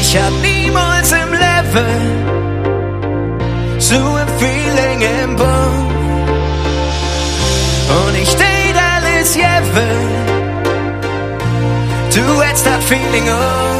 Ich hab niemals im Leben so ein Feeling im Bauch. Und ich tät alles geben, du hättest das Feeling auch.